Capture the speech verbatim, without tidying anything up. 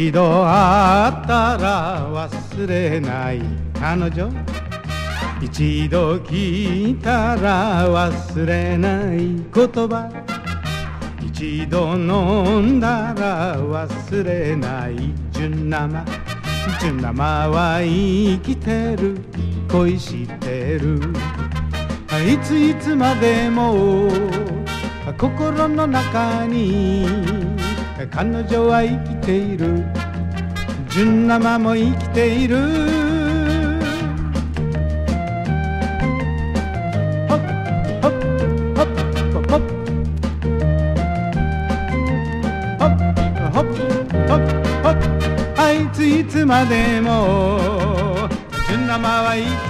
一度会ったら忘れない彼女、一度聞いたら忘れない言葉、一度飲んだら忘れない純生、純生は生きてる恋してる、いついつまでも心の中に彼女は生きている、純生も生きている。ホッホッホッホッホッホッホッホッホッ、あいついつまでも純生は生きている。